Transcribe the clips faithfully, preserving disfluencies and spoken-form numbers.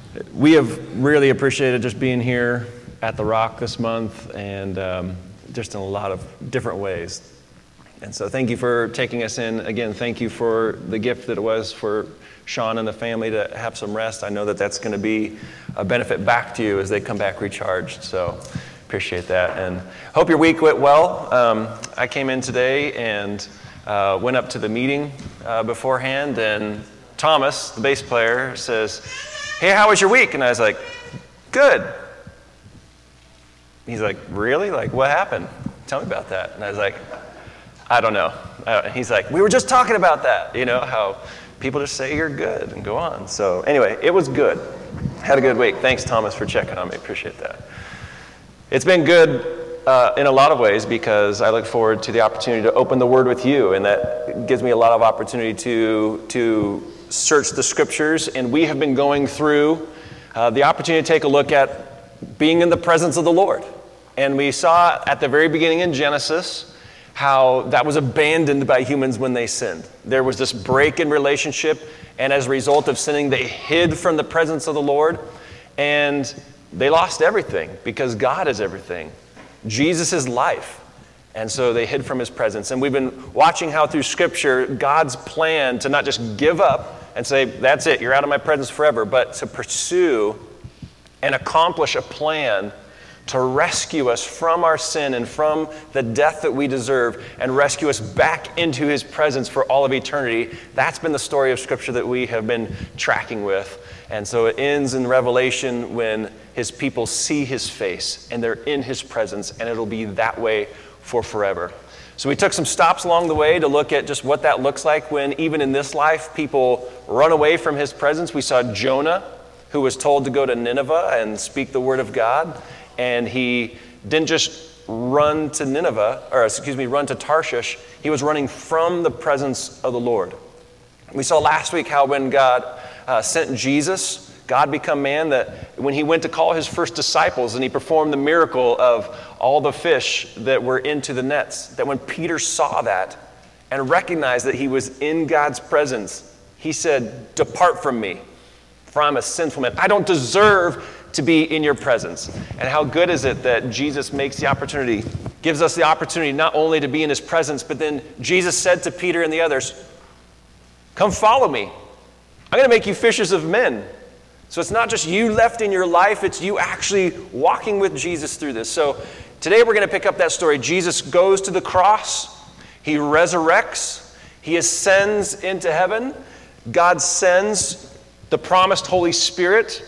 We have really appreciated just being here at the Rock this month, and um, just in a lot of different ways. And so thank you for taking us in. Again, thank you for the gift that it was for Sean and the family to have some rest. I know that that's going to be a benefit back to you as they come back recharged. So appreciate that. And hope your week went well. Um, I came in today and uh, went up to the meeting uh, beforehand, and Thomas, the bass player, says, "Hey, how was your week?" And I was like, "Good." He's like, "Really? Like, what happened? Tell me about that." And I was like, "I don't know." Uh, he's like, "We were just talking about that, you know, how people just say you're good and go on." So anyway, it was good. Had a good week. Thanks, Thomas, for checking on me. Appreciate that. It's been good uh, in a lot of ways because I look forward to the opportunity to open the Word with you, and that gives me a lot of opportunity to to search the Scriptures. And we have been going through uh, the opportunity to take a look at being in the presence of the Lord. And we saw at the very beginning in Genesis how that was abandoned by humans when they sinned. There was this break in relationship, and as a result of sinning, they hid from the presence of the Lord, and they lost everything because God is everything. Jesus is life. And so they hid from his presence. And we've been watching how through Scripture, God's plan to not just give up and say, "That's it, you're out of my presence forever," but to pursue and accomplish a plan to rescue us from our sin and from the death that we deserve and rescue us back into his presence for all of eternity. That's been the story of Scripture that we have been tracking with. And so it ends in Revelation when his people see his face and they're in his presence, and it'll be that way for forever. So we took some stops along the way to look at just what that looks like when even in this life people run away from his presence. We saw Jonah, who was told to go to Nineveh and speak the word of God. And he didn't just run to Nineveh, or excuse me, run to Tarshish. He was running from the presence of the Lord. We saw last week how when God uh, sent Jesus, God become man, that when he went to call his first disciples and he performed the miracle of all the fish that were into the nets, that when Peter saw that and recognized that he was in God's presence, he said, "Depart from me, for I'm a sinful man. I don't deserve to be in your presence." And how good is it that Jesus makes the opportunity, gives us the opportunity not only to be in his presence, but then Jesus said to Peter and the others, "Come follow me. I'm going to make you fishers of men." So it's not just you left in your life, it's you actually walking with Jesus through this. So today we're going to pick up that story. Jesus goes to the cross, he resurrects, he ascends into heaven, God sends the promised Holy Spirit,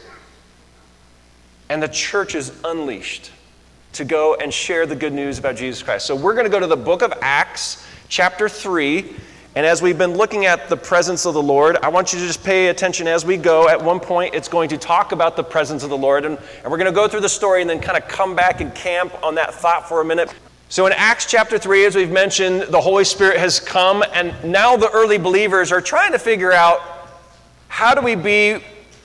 and the church is unleashed to go and share the good news about Jesus Christ. So we're going to go to the book of Acts, chapter three. And as we've been looking at the presence of the Lord, I want you to just pay attention as we go. At one point, it's going to talk about the presence of the Lord. And, and we're going to go through the story and then kind of come back and camp on that thought for a minute. So in Acts chapter three, as we've mentioned, the Holy Spirit has come. And now the early believers are trying to figure out, how do we be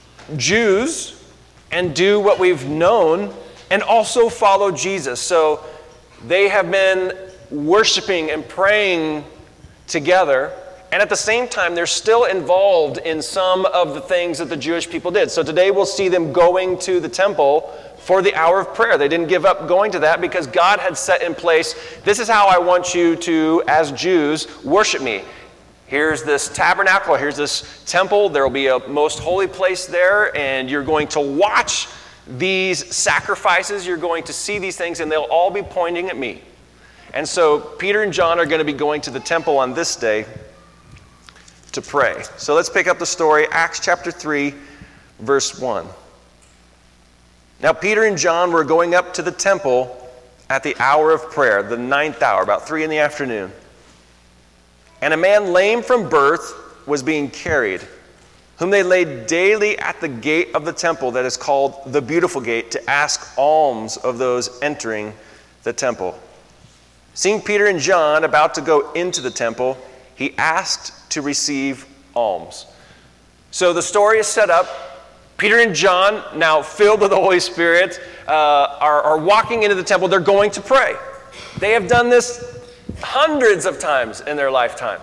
Jews and do what we've known and also follow Jesus? So they have been worshiping and praying together, and at the same time they're still involved in some of the things that the Jewish people did. So today we'll see them going to the temple for the hour of prayer. They didn't give up going to that because God had set in place, this is how I want you to, as Jews, worship me. Here's this tabernacle, here's this temple, there will be a most holy place there, and you're going to watch these sacrifices, you're going to see these things, and they'll all be pointing at me. And so Peter and John are going to be going to the temple on this day to pray. So let's pick up the story, Acts chapter three, verse one. Now Peter and John were going up to the temple at the hour of prayer, the ninth hour, about three in the afternoon. And a man lame from birth was being carried, whom they laid daily at the gate of the temple that is called the Beautiful Gate, to ask alms of those entering the temple. Seeing Peter and John about to go into the temple, he asked to receive alms. So the story is set up. Peter and John, now filled with the Holy Spirit, uh, are, are walking into the temple. They're going to pray. They have done this hundreds of times in their lifetime.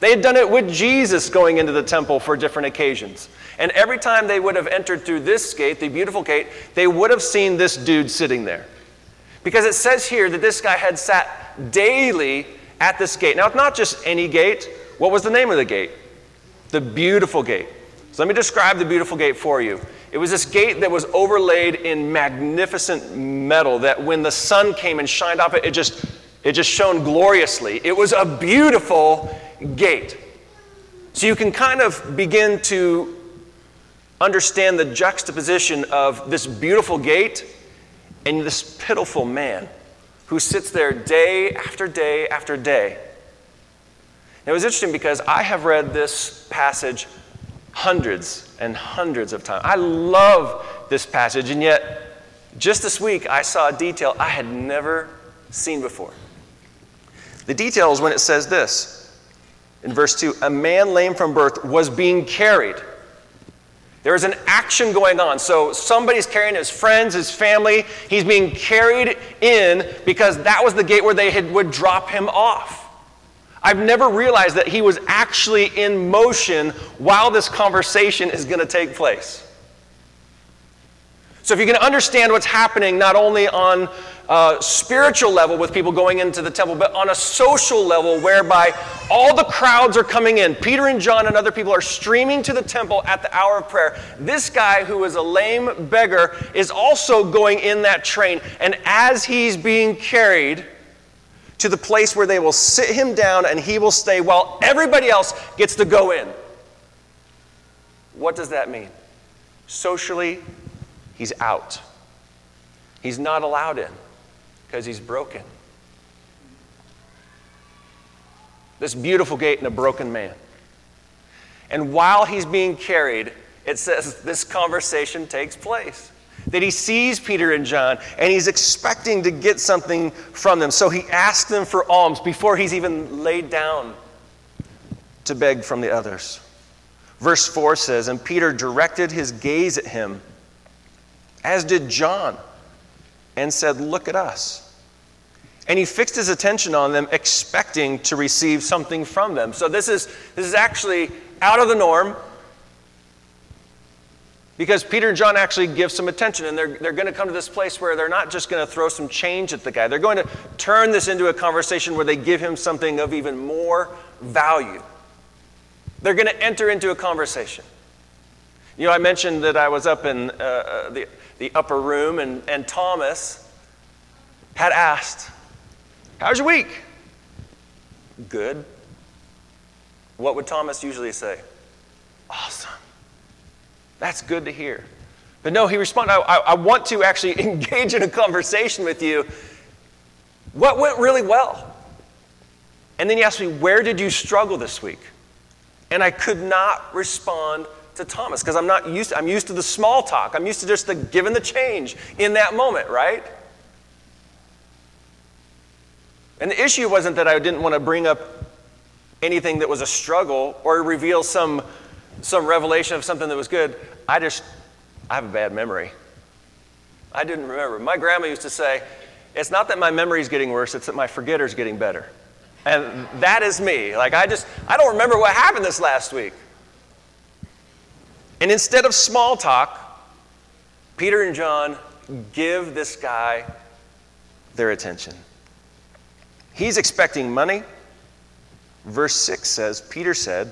They had done it with Jesus going into the temple for different occasions. And every time they would have entered through this gate, the beautiful gate, they would have seen this dude sitting there. Because it says here that this guy had sat daily at this gate. Now, it's not just any gate. What was the name of the gate? The Beautiful Gate. So let me describe the Beautiful Gate for you. It was this gate that was overlaid in magnificent metal that when the sun came and shined off it, it just, it just shone gloriously. It was a beautiful gate. So you can kind of begin to understand the juxtaposition of this beautiful gate and this pitiful man who sits there day after day after day. Now, it was interesting because I have read this passage hundreds and hundreds of times. I love this passage, and yet just this week I saw a detail I had never seen before. The detail is when it says this, in verse two, a man lame from birth was being carried. There is an action going on. So somebody's carrying his friends, his family. He's being carried in because that was the gate where they had, would drop him off. I've never realized that he was actually in motion while this conversation is going to take place. So if you can understand what's happening not only on a spiritual level with people going into the temple, but on a social level whereby all the crowds are coming in. Peter and John and other people are streaming to the temple at the hour of prayer. This guy who is a lame beggar is also going in that train. And as he's being carried to the place where they will sit him down and he will stay while everybody else gets to go in. What does that mean? Socially, he's out. He's not allowed in because he's broken. This beautiful gate and a broken man. And while he's being carried, it says this conversation takes place. That he sees Peter and John, and he's expecting to get something from them. So he asks them for alms before he's even laid down to beg from the others. Verse four says, and Peter directed his gaze at him, as did John, and said, look at us. And he fixed his attention on them, expecting to receive something from them. So this is, this is actually out of the norm, because Peter and John actually give some attention, and they're, they're going to come to this place where they're not just going to throw some change at the guy. They're going to turn this into a conversation where they give him something of even more value. They're going to enter into a conversation. You know, I mentioned that I was up in uh, the, the upper room, and, and Thomas had asked, how's your week? Good. What would Thomas usually say? Awesome. That's good to hear. But no, he responded, I, I, I want to actually engage in a conversation with you. What went really well? And then he asked me, where did you struggle this week? And I could not respond to Thomas because I'm not used to, I'm used to the small talk. I'm used to just the giving the change in that moment, right? And the issue wasn't that I didn't want to bring up anything that was a struggle or reveal some some revelation of something that was good. I just, I have a bad memory. I didn't remember. My grandma used to say, it's not that my memory's getting worse, it's that my forgetter's getting better. And that is me. Like, I just, I don't remember what happened this last week. And instead of small talk, Peter and John give this guy their attention. He's expecting money. Verse six says, Peter said,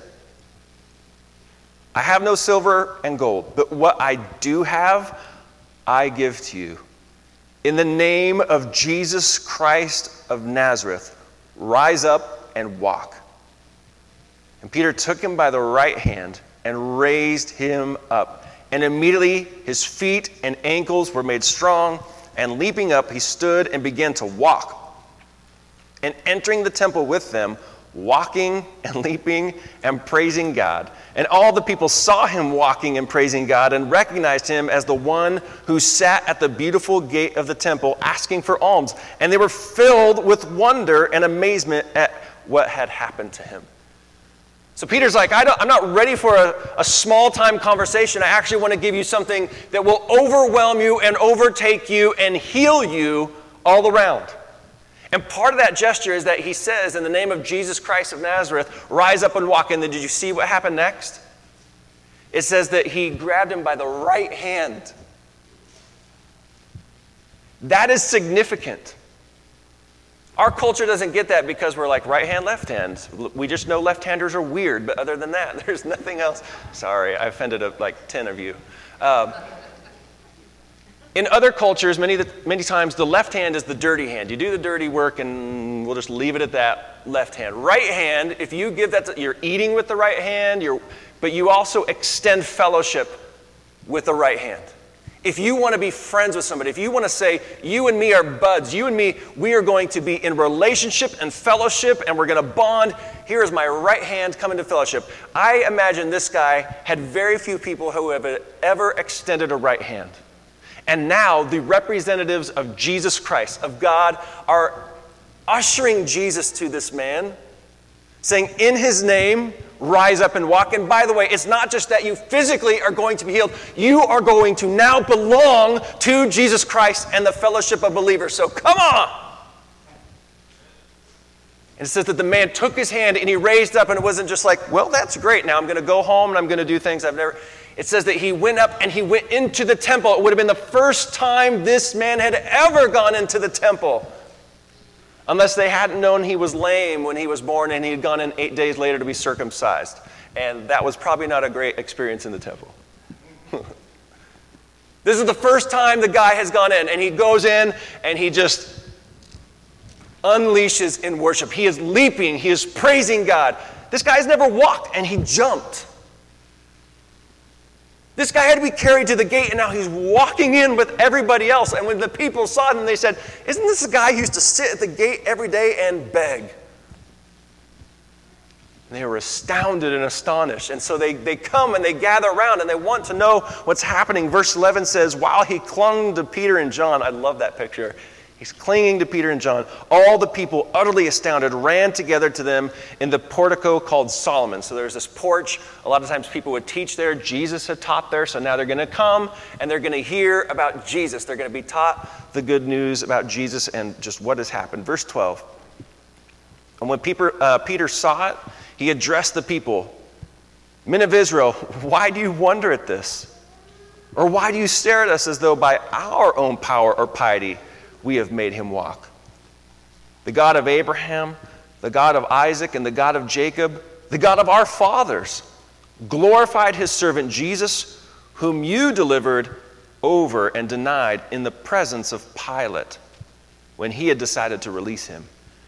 I have no silver and gold, but what I do have, I give to you. In the name of Jesus Christ of Nazareth, rise up and walk. And Peter took him by the right hand and raised him up. And immediately his feet and ankles were made strong, and leaping up, he stood and began to walk. And entering the temple with them, walking and leaping and praising God. And all the people saw him walking and praising God and recognized him as the one who sat at the beautiful gate of the temple asking for alms. And they were filled with wonder and amazement at what had happened to him. So Peter's like, I don't, I'm not ready for a, a small-time conversation. I actually want to give you something that will overwhelm you and overtake you and heal you all around. And part of that gesture is that he says, in the name of Jesus Christ of Nazareth, rise up and walk. And then did you see what happened next? It says that he grabbed him by the right hand. That is significant. Our culture doesn't get that because we're like right hand, left hand. We just know left-handers are weird, but other than that, there's nothing else. Sorry, I offended like ten of you. Um, in other cultures, many many times the left hand is the dirty hand. You do the dirty work and we'll just leave it at that, left hand. Right hand, if you give that, to, you're eating with the right hand, you're, but you also extend fellowship with the right hand. If you want to be friends with somebody, if you want to say, you and me are buds, you and me, we are going to be in relationship and fellowship, and we're going to bond. Here is my right hand, come into fellowship. I imagine this guy had very few people who have ever extended a right hand. And now the representatives of Jesus Christ, of God, are ushering Jesus to this man, saying, in his name, rise up and walk. And by the way, it's not just that you physically are going to be healed. You are going to now belong to Jesus Christ and the fellowship of believers. So come on. And it says that the man took his hand and he raised up, and it wasn't just like, well, that's great. Now I'm going to go home and I'm going to do things I've never... It says that he went up and he went into the temple. It would have been the first time this man had ever gone into the temple. Unless they hadn't known he was lame when he was born and he had gone in eight days later to be circumcised. And that was probably not a great experience in the temple. This is the first time the guy has gone in, and he goes in and he just unleashes in worship. He is leaping, he is praising God. This guy's never walked, and he jumped. This guy had to be carried to the gate, and now he's walking in with everybody else. And when the people saw him, they said, isn't this a guy who used to sit at the gate every day and beg? And they were astounded and astonished. And so they, they come and they gather around and they want to know what's happening. Verse eleven says, while he clung to Peter and John, I love that picture. He's clinging to Peter and John. All the people, utterly astounded, ran together to them in the portico called Solomon. So there's this porch. A lot of times people would teach there. Jesus had taught there. So now they're going to come and they're going to hear about Jesus. They're going to be taught the good news about Jesus and just what has happened. Verse twelve. And when Peter, uh, Peter saw it, he addressed the people. Men of Israel, why do you wonder at this? Or why do you stare at us as though by our own power or piety we have made him walk? The God of Abraham, the God of Isaac, and the God of Jacob, the God of our fathers, glorified his servant Jesus, whom you delivered over and denied in the presence of Pilate when he had decided to release him.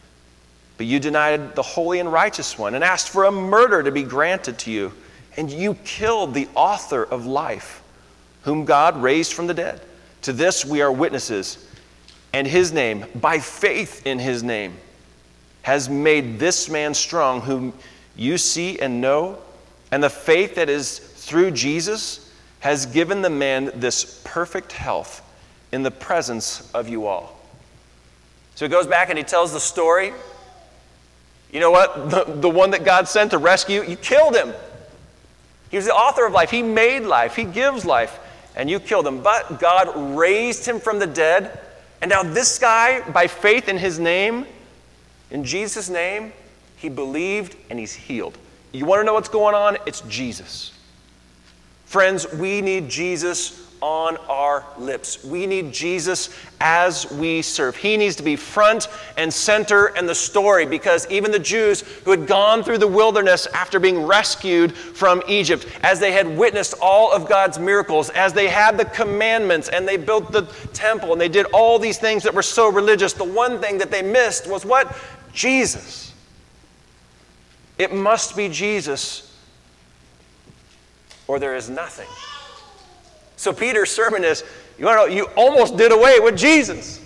But you denied the holy and righteous one and asked for a murder to be granted to you, and you killed the author of life, whom God raised from the dead. To this we are witnesses. And his name, by faith in his name, has made this man strong, whom you see and know. And the faith that is through Jesus has given the man this perfect health in the presence of you all. So he goes back and he tells the story. You know what? The, the one that God sent to rescue, you killed him. He was the author of life. He made life. He gives life. And you killed him. But God raised him from the dead. And now this guy, by faith in his name, in Jesus' name, he believed and he's healed. You want to know what's going on? It's Jesus. Friends, we need Jesus on our lips. We need Jesus as we serve. He needs to be front and center in the story, because even the Jews who had gone through the wilderness after being rescued from Egypt, as they had witnessed all of God's miracles, as they had the commandments and they built the temple and they did all these things that were so religious, the one thing that they missed was what? Jesus. It must be Jesus or there is nothing. So Peter's sermon is, you want to know, you almost did away with Jesus.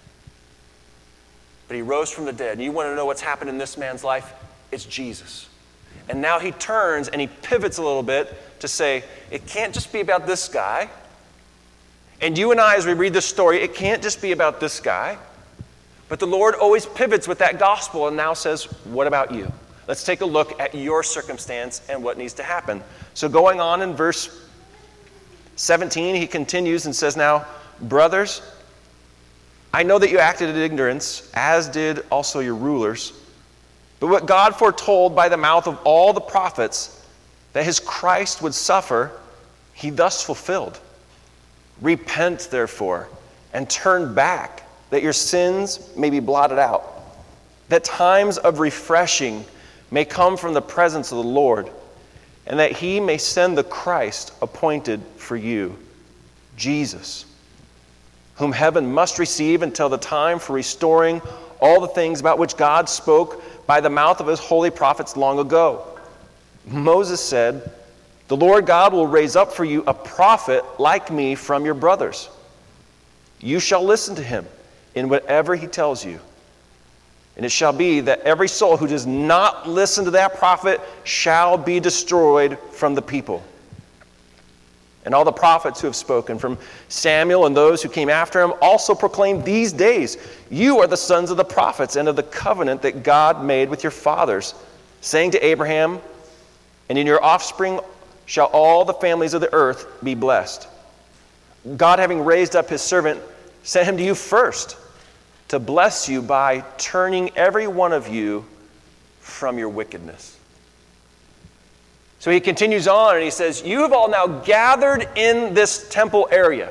But he rose from the dead. And you want to know what's happened in this man's life? It's Jesus. And now he turns and he pivots a little bit to say, it can't just be about this guy. And you and I, as we read this story, it can't just be about this guy. But the Lord always pivots with that gospel and now says, what about you? Let's take a look at your circumstance and what needs to happen. So going on in verse seventeen, he continues and says, now, brothers, I know that you acted in ignorance, as did also your rulers. But what God foretold by the mouth of all the prophets, that his Christ would suffer, he thus fulfilled. Repent, therefore, and turn back, that your sins may be blotted out, that times of refreshing may come from the presence of the Lord, and that he may send the Christ appointed for you, Jesus, whom heaven must receive until the time for restoring all the things about which God spoke by the mouth of his holy prophets long ago. Moses said, the Lord God will raise up for you a prophet like me from your brothers. You shall listen to him in whatever he tells you. And it shall be that every soul who does not listen to that prophet shall be destroyed from the people. And all the prophets who have spoken, from Samuel and those who came after him, also proclaim these days, you are the sons of the prophets and of the covenant that God made with your fathers, saying to Abraham, and in your offspring shall all the families of the earth be blessed. God, having raised up his servant, sent him to you first, to bless you by turning every one of you from your wickedness. So he continues on and he says, you have all now gathered in this temple area.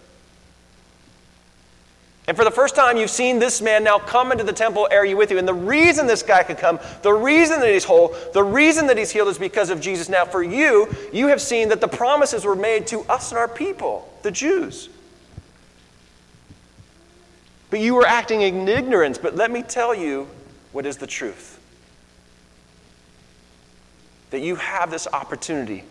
And for the first time, you've seen this man now come into the temple area with you. And the reason this guy could come, the reason that he's whole, the reason that he's healed is because of Jesus. Now for you, you have seen that the promises were made to us and our people, the Jews. But you were acting in ignorance. But let me tell you what is the truth. That you have this opportunity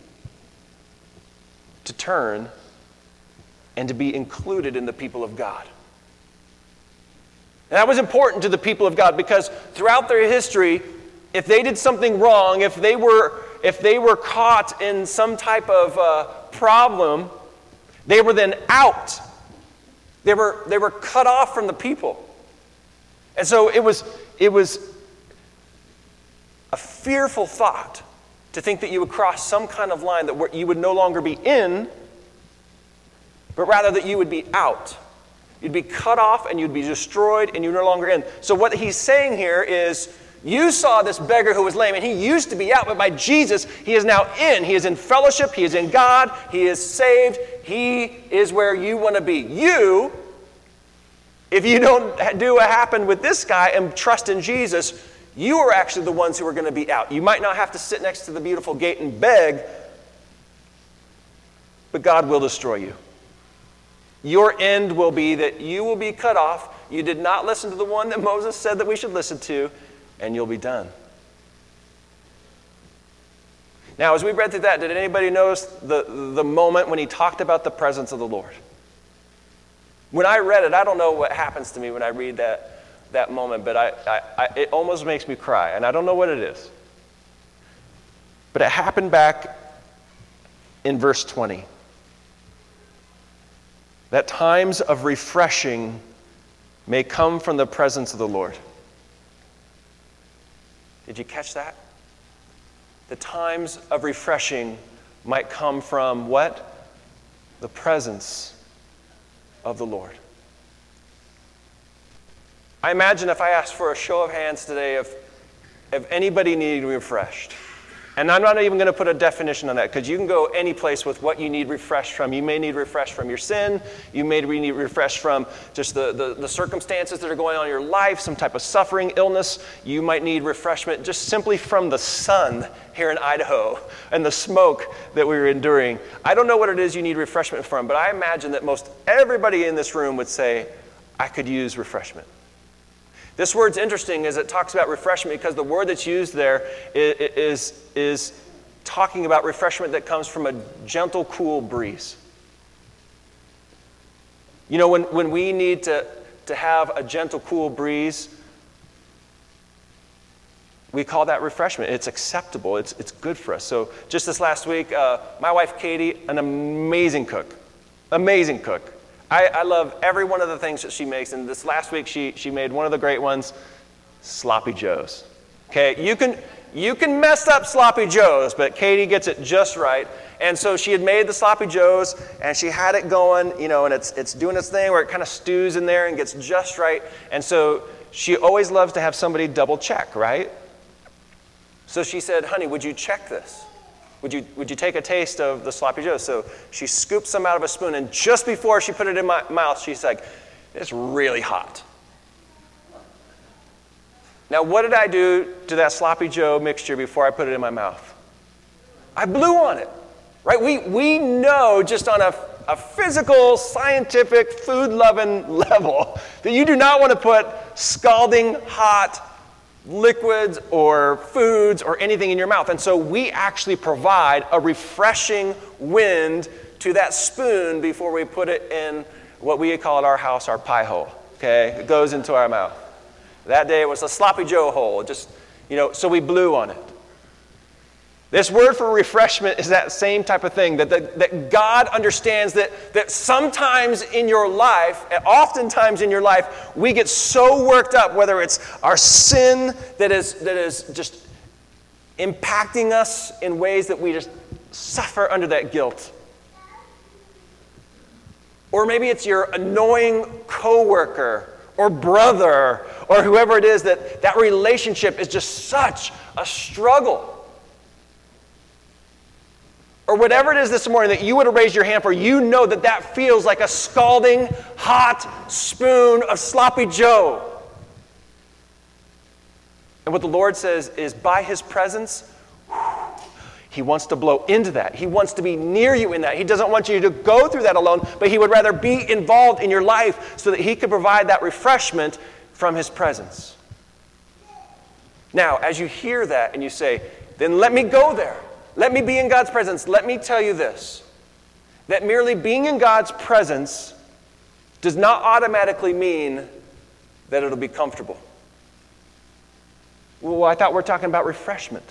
to turn and to be included in the people of God. And that was important to the people of God because throughout their history, if they did something wrong, if they were, if they were caught in some type of uh, problem, they were then out. They were, they were cut off from the people. And so it was, it was a fearful thought to think that you would cross some kind of line that you would no longer be in, but rather that you would be out. You'd be cut off and you'd be destroyed and you're no longer in. So what he's saying here is, you saw this beggar who was lame and he used to be out, but by Jesus, he is now in. He is in fellowship. He is in God. He is saved. He is where you want to be. You, if you don't do what happened with this guy and trust in Jesus, you are actually the ones who are going to be out. You might not have to sit next to the beautiful gate and beg, but God will destroy you. Your end will be that you will be cut off. You did not listen to the one that Moses said that we should listen to, and you'll be done. Now, as we read through that, did anybody notice the, the moment when he talked about the presence of the Lord? When I read it, I don't know what happens to me when I read that that moment, but I, I, I, it almost makes me cry, and I don't know what it is. But it happened back in verse twenty. That times of refreshing may come from the presence of the Lord. Did you catch that? The times of refreshing might come from what? The presence of the Lord. I imagine if I asked for a show of hands today if, if anybody needed refreshed. And I'm not even going to put a definition on that because you can go any place with what you need refreshed from. You may need refreshed from your sin. You may need refreshed from just the, the, the circumstances that are going on in your life, some type of suffering, illness. You might need refreshment just simply from the sun here in Idaho and the smoke that we were enduring. I don't know what it is you need refreshment from, but I imagine that most everybody in this room would say, I could use refreshment. This word's interesting as it talks about refreshment because the word that's used there is, is, is talking about refreshment that comes from a gentle, cool breeze. You know, when, when we need to, to have a gentle, cool breeze, we call that refreshment. It's acceptable. It's, it's good for us. So just this last week, uh, my wife Katie, an amazing cook, amazing cook. I, I love every one of the things that she makes. And this last week, she, she made one of the great ones, Sloppy Joes. Okay, you can, you can mess up sloppy joes, but Katie gets it just right. And so she had made the sloppy joes, and she had it going, you know, and it's it's doing its thing where it kind of stews in there and gets just right. And so she always loves to have somebody double check, right? So she said, honey, would you check this? Would you would you take a taste of the sloppy joes? So she scooped some out of a spoon, and just before she put it in my mouth, she's like, it's really hot. Now, what did I do to that sloppy joe mixture before I put it in my mouth? I blew on it, right? We we know just on a, a physical, scientific, food-loving level that you do not want to put scalding hot liquids or foods or anything in your mouth. And so we actually provide a refreshing wind to that spoon before we put it in what we call at our house our pie hole, okay? It goes into our mouth. That day it was a sloppy joe hole, just, you know, so we blew on it. This word for refreshment is that same type of thing, that, that, that God understands that, that sometimes in your life, oftentimes in your life, we get so worked up, whether it's our sin that is, that is just impacting us in ways that we just suffer under that guilt. Or maybe it's your annoying coworker or brother or whoever it is that that relationship is just such a struggle. Or whatever it is this morning that you would have raised your hand for, you know that that feels like a scalding, hot spoon of sloppy joe. And what the Lord says is by His presence, He wants to blow into that. He wants to be near you in that. He doesn't want you to go through that alone, but He would rather be involved in your life so that He could provide that refreshment from His presence. Now, as you hear that and you say, then let me go there. Let me be in God's presence. Let me tell you this, that merely being in God's presence does not automatically mean that it'll be comfortable. Well, I thought we were talking about refreshment.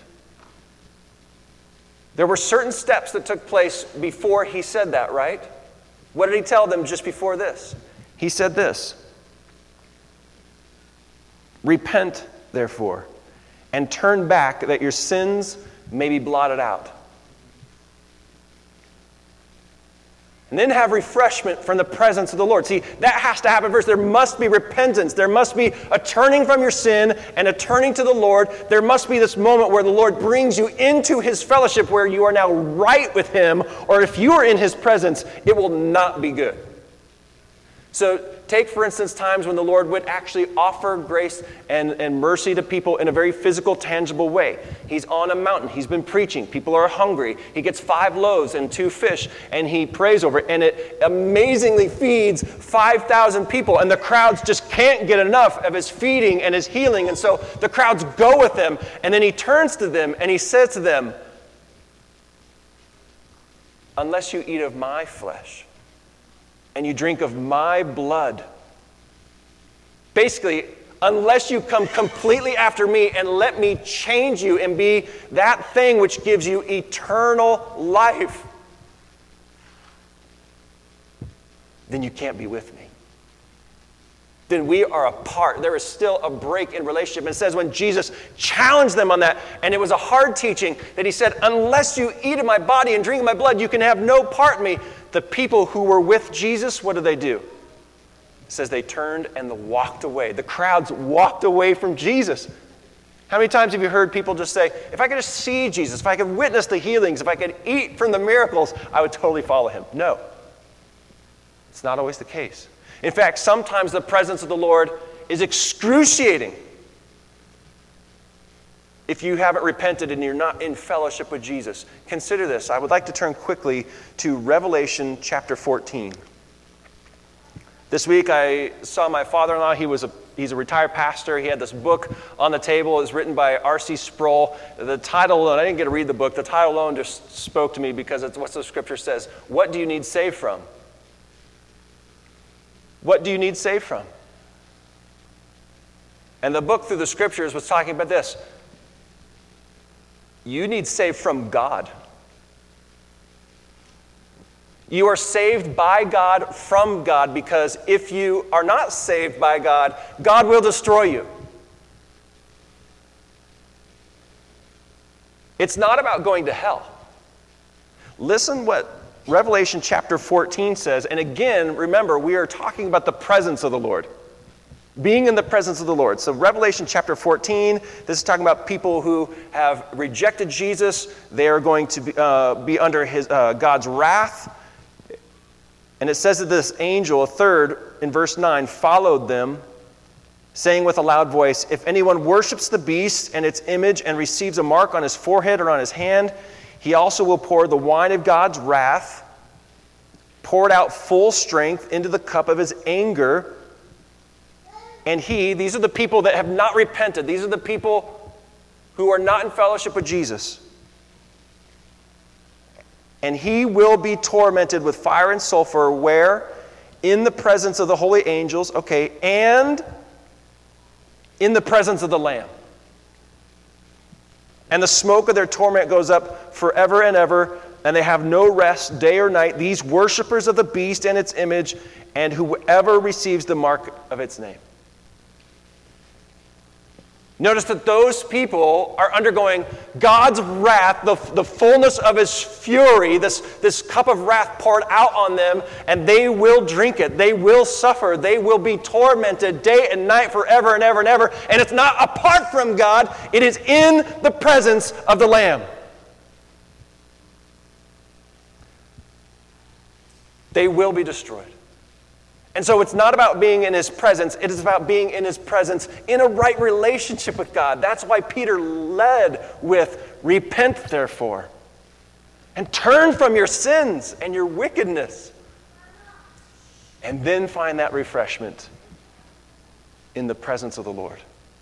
There were certain steps that took place before He said that, right? What did He tell them just before this? He said this, repent, therefore, and turn back that your sins may be blotted out. And then have refreshment from the presence of the Lord. See, that has to happen first. There must be repentance. There must be a turning from your sin and a turning to the Lord. There must be this moment where the Lord brings you into His fellowship where you are now right with Him, or if you are in His presence, it will not be good. So take, for instance, times when the Lord would actually offer grace and, and mercy to people in a very physical, tangible way. He's on a mountain. He's been preaching. People are hungry. He gets five loaves and two fish, and He prays over it, and it amazingly feeds five thousand people, and the crowds just can't get enough of His feeding and His healing, and so the crowds go with Him, and then He turns to them, and He says to them, unless you eat of my flesh, and you drink of my blood. Basically, unless you come completely after me and let me change you and be that thing which gives you eternal life, then you can't be with me. Then we are apart. There is still a break in relationship. And it says when Jesus challenged them on that, and it was a hard teaching, that He said, unless you eat of my body and drink of my blood, you can have no part in me. The people who were with Jesus, what did they do? It says they turned and walked away. The crowds walked away from Jesus. How many times have you heard people just say, if I could just see Jesus, if I could witness the healings, if I could eat from the miracles, I would totally follow Him? No. It's not always the case. In fact, sometimes the presence of the Lord is excruciating if you haven't repented and you're not in fellowship with Jesus. Consider this. I would like to turn quickly to Revelation chapter fourteen. This week I saw my father-in-law. He was a he's a retired pastor. He had this book on the table. It was written by R C Sproul. The title alone, I didn't get to read the book. The title alone just spoke to me because it's what the scripture says. What do you need saved from? What do you need saved from? And the book through the scriptures was talking about this. You need saved from God. You are saved by God from God, because if you are not saved by God, God will destroy you. It's not about going to hell. Listen what Revelation chapter fourteen says. And again, remember, we are talking about the presence of the Lord. Being in the presence of the Lord. So Revelation chapter fourteen, this is talking about people who have rejected Jesus. They are going to be, uh, be under his uh, God's wrath. And it says that this angel, a third, in verse nine, followed them, saying with a loud voice, if anyone worships the beast and its image and receives a mark on his forehead or on his hand, he also will pour the wine of God's wrath, poured out full strength into the cup of his anger. And he, these are the people that have not repented. These are the people who are not in fellowship with Jesus. And he will be tormented with fire and sulfur, where? In the presence of the holy angels, okay, and in the presence of the Lamb. And the smoke of their torment goes up forever and ever, and they have no rest day or night, these worshipers of the beast and its image, and whoever receives the mark of its name. Notice that those people are undergoing God's wrath, the, the fullness of his fury, this, this cup of wrath poured out on them, and they will drink it. They will suffer. They will be tormented day and night forever and ever and ever. And it's not apart from God. It is in the presence of the Lamb. They will be destroyed. And so it's not about being in his presence. It is about being in his presence in a right relationship with God. That's why Peter led with, repent therefore, and turn from your sins and your wickedness, and then find that refreshment in the presence of the Lord.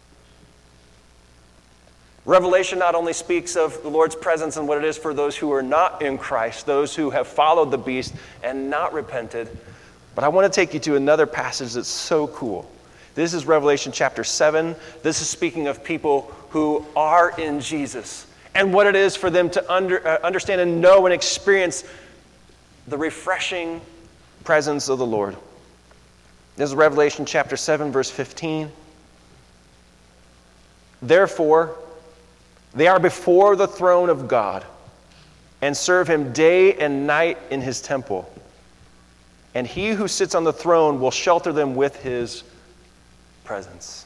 Revelation not only speaks of the Lord's presence and what it is for those who are not in Christ, those who have followed the beast and not repented, but I want to take you to another passage that's so cool. This is Revelation chapter seven. This is speaking of people who are in Jesus and what it is for them to under, uh, understand and know and experience the refreshing presence of the Lord. This is Revelation chapter seven, verse fifteen. Therefore, they are before the throne of God and serve him day and night in his temple. And he who sits on the throne will shelter them with his presence.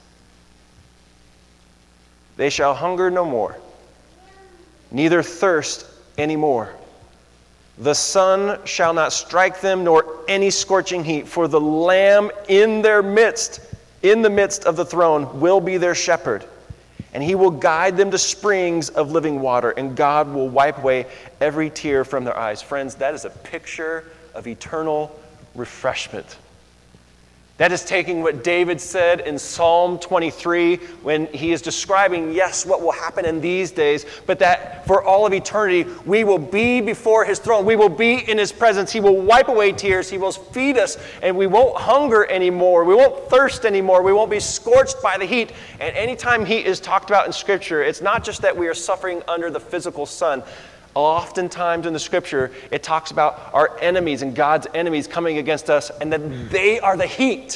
They shall hunger no more, neither thirst any more. The sun shall not strike them, nor any scorching heat, for the Lamb in their midst, in the midst of the throne, will be their shepherd. And he will guide them to springs of living water, and God will wipe away every tear from their eyes. Friends, that is a picture of eternal refreshment. That is taking what David said in Psalm twenty-three when he is describing, yes, what will happen in these days, but that for all of eternity, we will be before his throne. We will be in his presence. He will wipe away tears. He will feed us, and we won't hunger anymore. We won't thirst anymore. We won't be scorched by the heat. And anytime heat is talked about in Scripture, it's not just that we are suffering under the physical sun. Oftentimes in the Scripture, it talks about our enemies and God's enemies coming against us, and that they are the heat.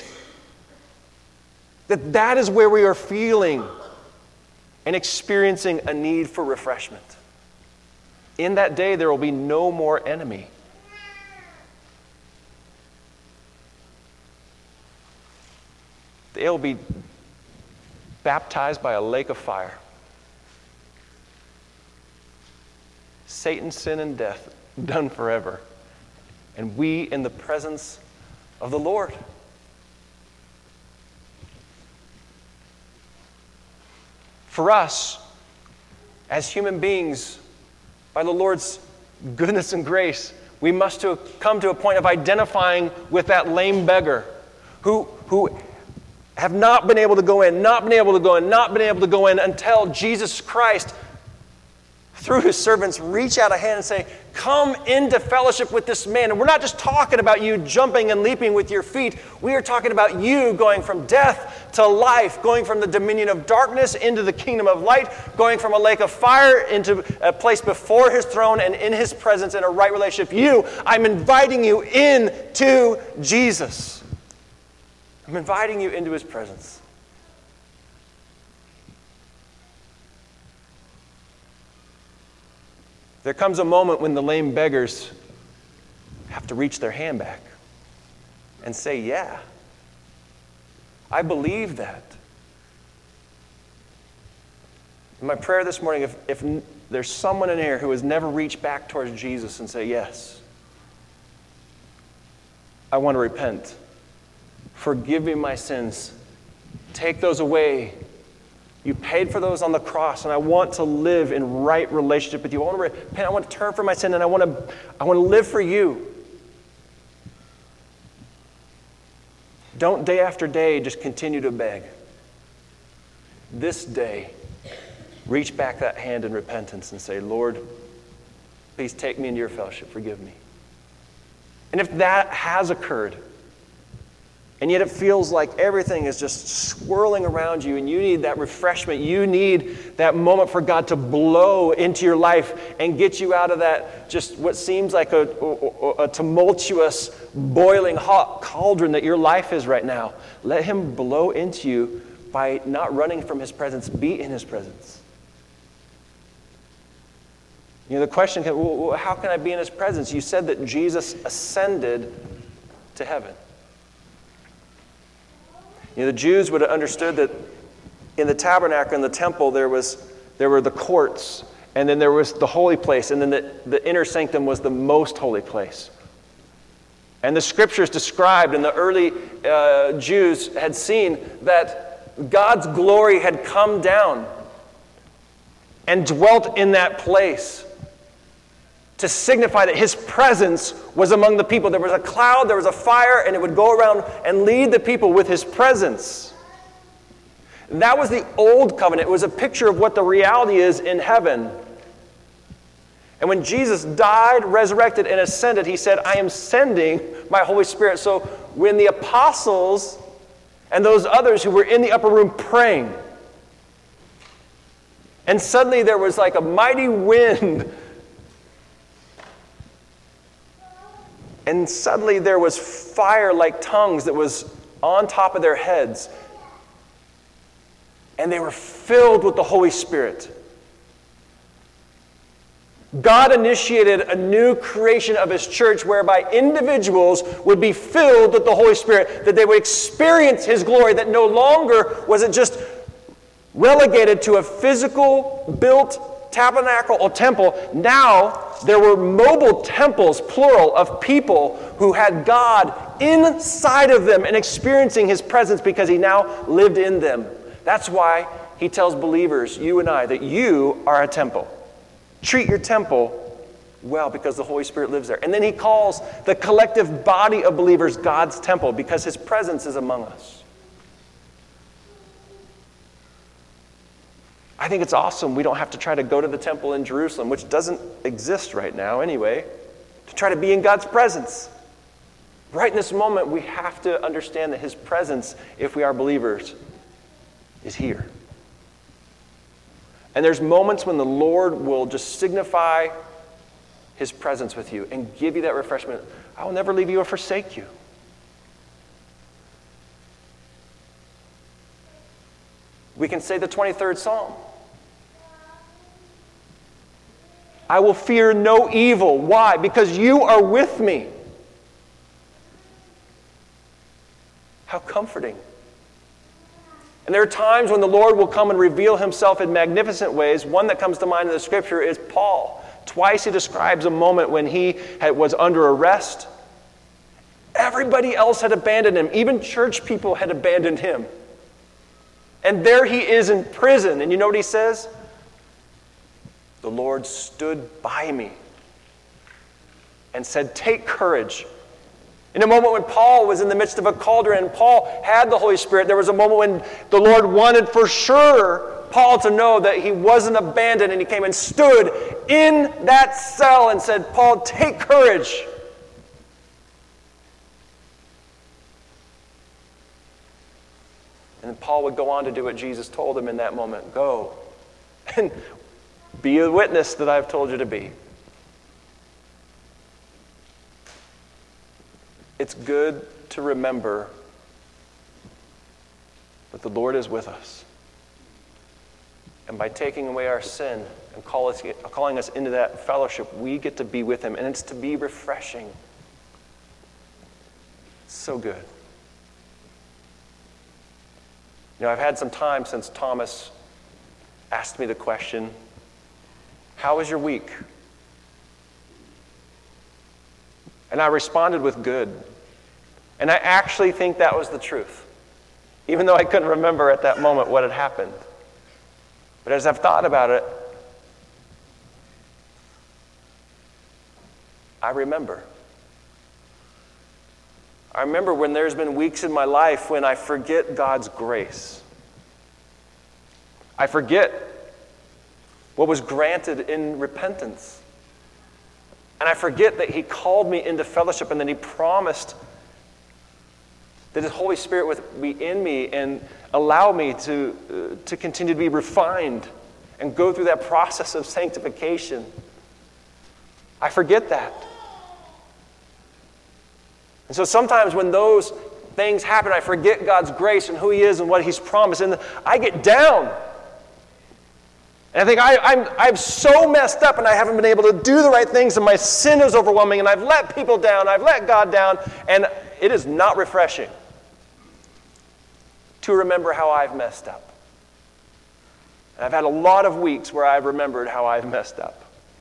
That that is where we are feeling and experiencing a need for refreshment. In that day, there will be no more enemy. They will be baptized by a lake of fire. Satan, sin, and death done forever. And we in the presence of the Lord. For us, as human beings, by the Lord's goodness and grace, we must to come to a point of identifying with that lame beggar who, who have not been able to go in, not been able to go in, not been able to go in until Jesus Christ, through his servants, reach out a hand and say, come into fellowship with this man. And we're not just talking about you jumping and leaping with your feet. We are talking about you going from death to life, going from the dominion of darkness into the kingdom of light, going from a lake of fire into a place before his throne and in his presence in a right relationship. You, I'm inviting you into Jesus. I'm inviting you into his presence. There comes a moment when the lame beggars have to reach their hand back and say, yeah, I believe that. In my prayer this morning, if, if there's someone in here who has never reached back towards Jesus and say, yes, I want to repent. Forgive me my sins. Take those away. You paid for those on the cross, and I want to live in right relationship with you. I want to repent. I want to turn from my sin, and I want to, I want to live for you. Don't day after day just continue to beg. This day, reach back that hand in repentance and say, Lord, please take me into your fellowship. Forgive me. And if that has occurred, and yet it feels like everything is just swirling around you and you need that refreshment, you need that moment for God to blow into your life and get you out of that just what seems like a, a, a tumultuous, boiling hot cauldron that your life is right now. Let him blow into you by not running from his presence. Be in his presence. You know, the question, can, well, how can I be in his presence? You said that Jesus ascended to heaven. You know, the Jews would have understood that in the tabernacle, in the temple, there was there were the courts, and then there was the holy place, and then the, the inner sanctum was the most holy place. And the scriptures described, and the early uh, Jews had seen that God's glory had come down and dwelt in that place to signify that his presence was among the people. There was a cloud, there was a fire, and it would go around and lead the people with his presence. That was the old covenant. It was a picture of what the reality is in heaven. And when Jesus died, resurrected, and ascended, he said, I am sending my Holy Spirit. So when the apostles and those others who were in the upper room praying, and suddenly there was like a mighty wind, and suddenly there was fire like tongues that was on top of their heads. And they were filled with the Holy Spirit. God initiated a new creation of his church whereby individuals would be filled with the Holy Spirit, that they would experience his glory, that no longer was it just relegated to a physical built tabernacle or temple. Now there were mobile temples, plural, of people who had God inside of them and experiencing his presence because he now lived in them. That's why he tells believers, you and I, that you are a temple. Treat your temple well because the Holy Spirit lives there. And then he calls the collective body of believers God's temple because his presence is among us. I think it's awesome we don't have to try to go to the temple in Jerusalem, which doesn't exist right now anyway, to try to be in God's presence. Right in this moment, we have to understand that his presence, if we are believers, is here. And there's moments when the Lord will just signify his presence with you and give you that refreshment. I will never leave you or forsake you. We can say the twenty-third Psalm. I will fear no evil. Why? Because you are with me. How comforting. And there are times when the Lord will come and reveal himself in magnificent ways. One that comes to mind in the scripture is Paul. Twice he describes a moment when he had, was under arrest. Everybody else had abandoned him. Even church people had abandoned him. And there he is in prison. And you know what he says? The Lord stood by me and said, take courage. In a moment when Paul was in the midst of a cauldron and Paul had the Holy Spirit, there was a moment when the Lord wanted for sure Paul to know that he wasn't abandoned, and he came and stood in that cell and said, Paul, take courage. And then Paul would go on to do what Jesus told him in that moment. Go and be a witness that I've told you to be. It's good to remember that the Lord is with us. And by taking away our sin and call us, calling us into that fellowship, we get to be with him. And it's to be refreshing. So good. You know, I've had some time since Thomas asked me the question, how was your week? And I responded with good. And I actually think that was the truth, even though I couldn't remember at that moment what had happened. But as I've thought about it, I remember. I remember when there's been weeks in my life when I forget God's grace. I forget what was granted in repentance. And I forget that he called me into fellowship and that he promised that his Holy Spirit would be in me and allow me to, uh, to continue to be refined and go through that process of sanctification. I forget that. And so sometimes when those things happen, I forget God's grace and who he is and what he's promised, and I get down. And I think I, I'm, I'm so messed up and I haven't been able to do the right things and my sin is overwhelming and I've let people down, I've let God down, and it is not refreshing to remember how I've messed up. And I've had a lot of weeks where I've remembered how I've messed up.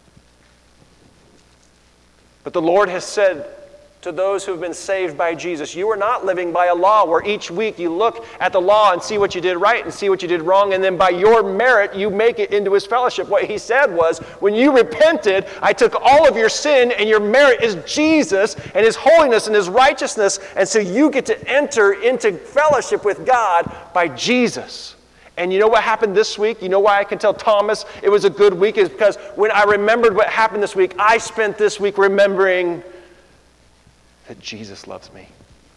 But the Lord has said to those who have been saved by Jesus, you are not living by a law where each week you look at the law and see what you did right and see what you did wrong, and then by your merit you make it into his fellowship. What he said was, when you repented, I took all of your sin, and your merit is Jesus and his holiness and his righteousness, and so you get to enter into fellowship with God by Jesus. And you know what happened this week? You know why I can tell Thomas it was a good week? Is because when I remembered what happened this week, I spent this week remembering that Jesus loves me.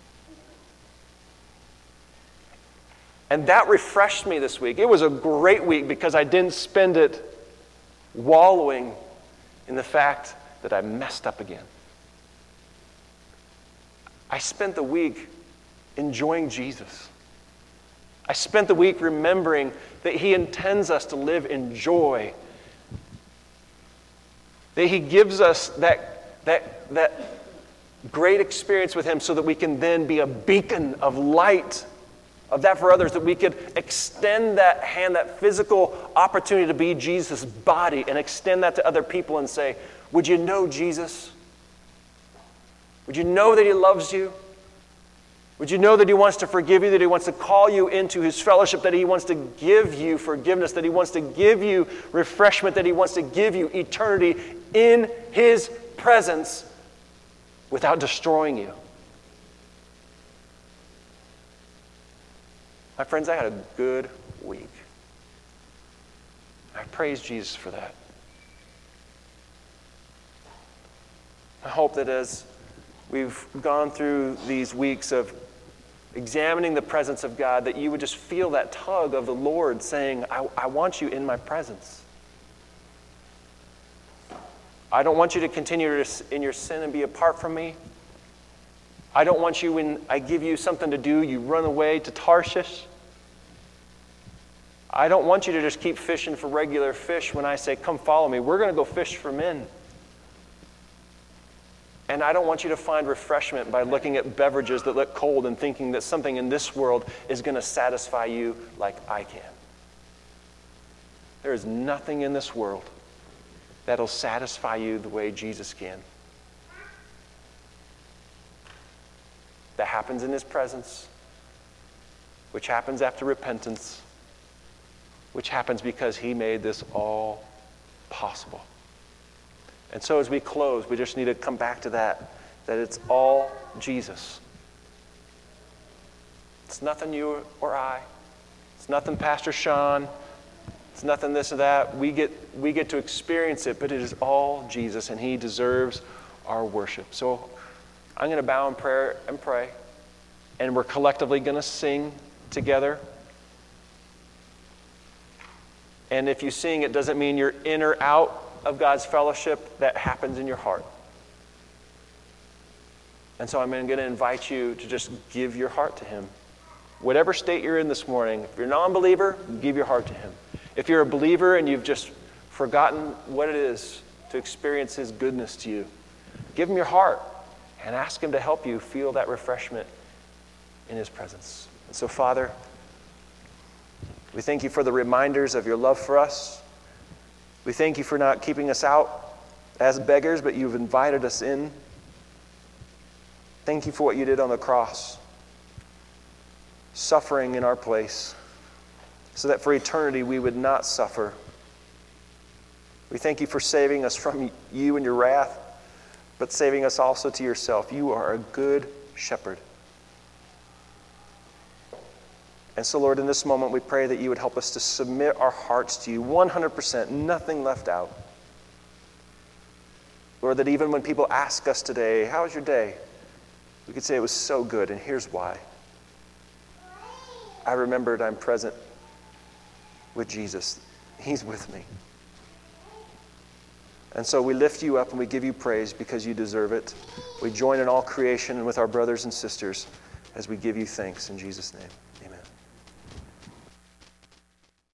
And that refreshed me this week. It was a great week because I didn't spend it wallowing in the fact that I messed up again. I spent the week enjoying Jesus. I spent the week remembering that he intends us to live in joy. That he gives us that, that, that great experience with him so that we can then be a beacon of light of that for others, that we could extend that hand, that physical opportunity to be Jesus' body and extend that to other people and say, would you know Jesus? Would you know that he loves you? Would you know that he wants to forgive you, that he wants to call you into his fellowship, that he wants to give you forgiveness, that he wants to give you refreshment, that he wants to give you eternity in his presence without destroying you? My friends, I had a good week. I praise Jesus for that. I hope that as we've gone through these weeks of examining the presence of God, that you would just feel that tug of the Lord saying, I, I want you in my presence. I don't want you to continue in your sin and be apart from me. I don't want you, when I give you something to do, you run away to Tarshish. I don't want you to just keep fishing for regular fish when I say, come follow me. We're going to go fish for men. And I don't want you to find refreshment by looking at beverages that look cold and thinking that something in this world is going to satisfy you like I can. There is nothing in this world that'll satisfy you the way Jesus can. That happens in his presence, which happens after repentance, which happens because he made this all possible. And so as we close, we just need to come back to that, that it's all Jesus. It's nothing you or I. It's nothing Pastor Sean. It's nothing this or that. We get, we get to experience it, but it is all Jesus, and he deserves our worship. So I'm going to bow in prayer and pray, and we're collectively going to sing together. And if you sing, it doesn't mean you're in or out of God's fellowship. That happens in your heart. And so I'm going to invite you to just give your heart to him. Whatever state you're in this morning, if you're a non-believer, give your heart to him. If you're a believer and you've just forgotten what it is to experience his goodness to you, give him your heart and ask him to help you feel that refreshment in his presence. And so, Father, we thank you for the reminders of your love for us. We thank you for not keeping us out as beggars, but you've invited us in. Thank you for what you did on the cross, suffering in our place, so that for eternity we would not suffer. We thank you for saving us from you and your wrath, but saving us also to yourself. You are a good shepherd. And so, Lord, in this moment, we pray that you would help us to submit our hearts to you one hundred percent, nothing left out. Lord, that even when people ask us today, how was your day? We could say it was so good, and here's why. I remembered I'm present with Jesus. He's with me. And so we lift you up and we give you praise because you deserve it. We join in all creation and with our brothers and sisters as we give you thanks in Jesus' name.